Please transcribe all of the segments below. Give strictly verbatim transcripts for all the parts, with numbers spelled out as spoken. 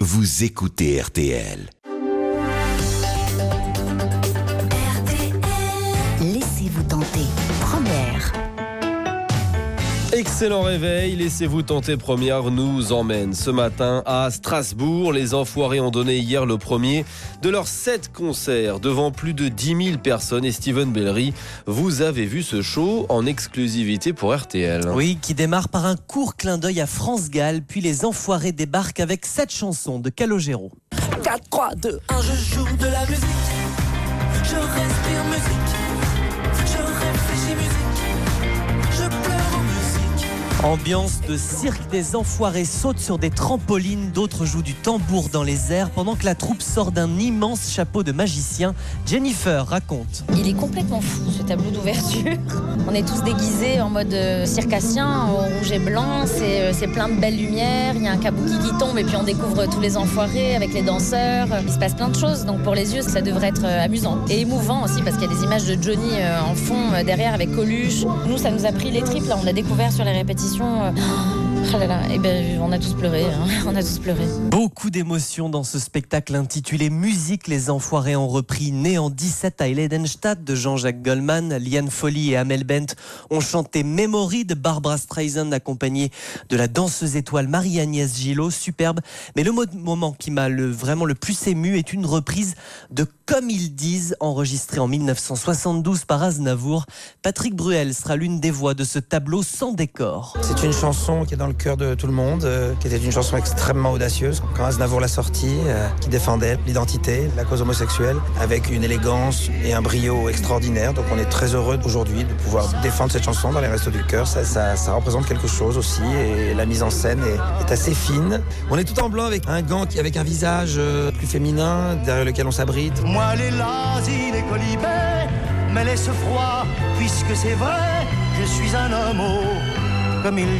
vous écoutez R T L. Laissez-vous tenter. Première. Excellent réveil, laissez-vous tenter. Première nous emmène ce matin à Strasbourg. Les Enfoirés ont donné hier le premier de leurs sept concerts devant plus de dix mille personnes. Et Steven Bellery, vous avez vu ce show en exclusivité pour R T L. Oui, qui démarre par un court clin d'œil à France Gall, puis les Enfoirés débarquent avec cette chanson de Calogero. quatre, trois, deux, un, je joue de la musique, je respire musique, je réfléchis musique, je pleure en musique. Ambiance de cirque, des Enfoirés sautent sur des trampolines, d'autres jouent du tambour dans les airs pendant que la troupe sort d'un immense chapeau de magicien. Jennifer raconte. Il est complètement fou ce tableau d'ouverture. On est tous déguisés en mode circassien, en rouge et blanc, c'est, euh, c'est plein de belles lumières, il y a un kabuki qui tombe et puis on découvre tous les Enfoirés avec les danseurs. Il se passe plein de choses, donc pour les yeux ça devrait être amusant. Et émouvant aussi parce qu'il y a des images de Johnny en fond derrière avec Coluche. Nous ça nous a pris les tripes, là on l'a découvert sur les répétitions. Oh là là, et ben on a tous pleuré, hein. on a tous pleuré. Beaucoup d'émotions dans ce spectacle intitulé Musique. Les Enfoirés ont repris Né en dix-sept à Heilidenstadt de Jean-Jacques Goldman. Liane Folly et Amel Bent ont chanté Memory de Barbra Streisand accompagnée de la danseuse étoile Marie-Agnès Gillot. Superbe. Mais le moment qui m'a le, vraiment le plus ému est une reprise de Comme ils disent, enregistrée en dix-neuf cent soixante-douze par Aznavour. Patrick Bruel sera l'une des voix de ce tableau sans décor. C'est une chanson qui est dans le cœur de tout le monde, euh, qui était une chanson extrêmement audacieuse. Quand Aznavour l'a sortie, euh, qui défendait l'identité, la cause homosexuelle, avec une élégance et un brio extraordinaire. Donc on est très heureux aujourd'hui de pouvoir défendre cette chanson dans les Restos du Cœur. Ça, ça, ça représente quelque chose aussi et la mise en scène est, est assez fine. On est tout en blanc avec un gant qui, avec un visage euh, plus féminin derrière lequel on s'abrite. Moi les lazis, les colibets, mais laisse froid, puisque c'est vrai, je suis un homme haut, comme ils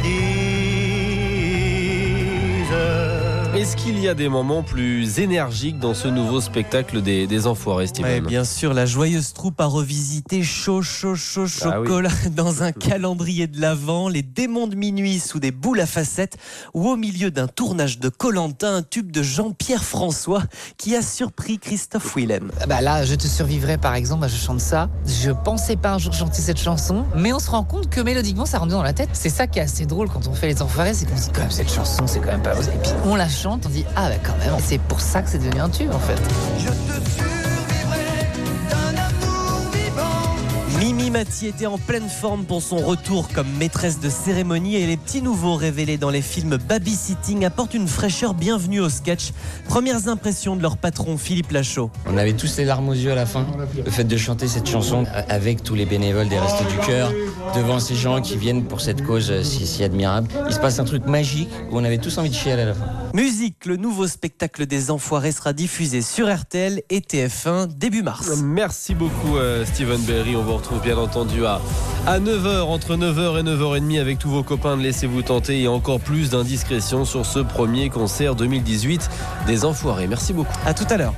disent. Est-ce qu'il y a des moments plus énergiques dans ce nouveau spectacle des, des Enfoirés, Steven ? Ouais, bien sûr, la joyeuse troupe a revisité chaud, chaud, chaud, chocolat ah oui. dans un calendrier de l'Avent, les démons de minuit sous des boules à facettes ou au milieu d'un tournage de Koh-Lanta, un tube de Jean-Pierre François qui a surpris Christophe Willem. Bah là, Je te survivrai par exemple, bah je chante ça. Je pensais pas un jour chanter cette chanson, mais on se rend compte que mélodiquement ça rentre bien dans la tête. C'est ça qui est assez drôle quand on fait les Enfoirés, c'est qu'on se dit quand même cette chanson, c'est quand même pas osé. Et puis on la chante, on dit ah bah quand même, c'est pour ça que c'est devenu un tube en fait. Je te survivrai d'un amour vivant. Mimi Mati était en pleine forme pour son retour comme maîtresse de cérémonie et les petits nouveaux révélés dans les films Babysitting apportent une fraîcheur bienvenue au sketch. Premières impressions de leur patron Philippe Lachaud. On avait tous les larmes aux yeux à la fin. Le fait de chanter cette chanson avec tous les bénévoles des Restos du Cœur, devant ces gens qui viennent pour cette cause si, si admirable. Il se passe un truc magique où on avait tous envie de chialer à la fin. Musique, le nouveau spectacle des Enfoirés sera diffusé sur R T L et T F un début mars. Merci beaucoup euh, Steven Bellery. On vous retrouve bien entendu à, à neuf heures, entre neuf heures et neuf heures trente avec tous vos copains de Laissez-vous tenter et encore plus d'indiscrétions sur ce premier concert deux mille dix-huit des Enfoirés. Merci beaucoup. À tout à l'heure.